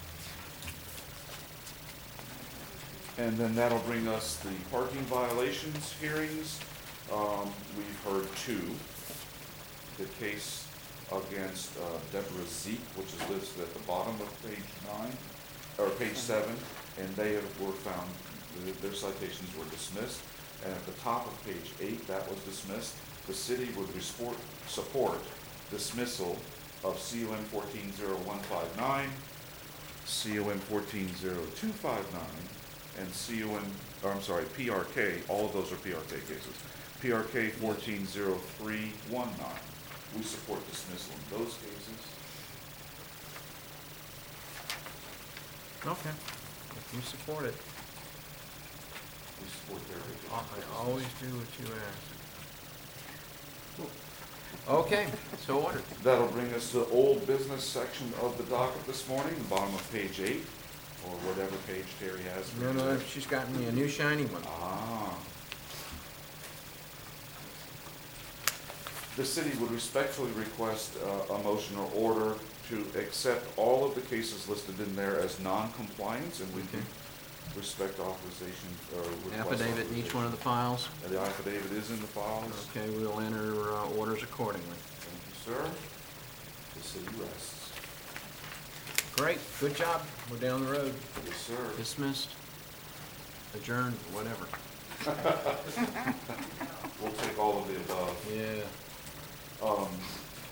And then that'll bring us the parking violations hearings. Um, we've heard two. The case against uh, Deborah Zeke, which is listed at the bottom of page nine, or page seven, and they have- were found, th- their citations were dismissed. And at the top of page eight, that was dismissed. The city would resport, support dismissal of C O M fourteen zero one five nine, C O M fourteen zero two five nine, and C O M, or I'm sorry, P R K, all of those are P R K cases. P R K fourteen zero three one nine. We support dismissal in those cases. Okay. If you support it, We support their. I always do what you ask. Okay, so ordered. That'll bring us to the old business section of the docket this morning, the bottom of page eight, or whatever page Terry has. for No, you no, there. she's gotten me a new shiny one. Ah. The city would respectfully request uh, a motion or order to accept all of the cases listed in there as non-compliance, and we can respect authorization, or request Affidavit in each one of the files. authorization. And the affidavit is in the files. Okay, we'll enter uh, orders accordingly. Thank you, sir. city rests. Great, good job. We're down the road. Yes, sir. Dismissed, adjourned, whatever. We'll take all of the above. Yeah. Um,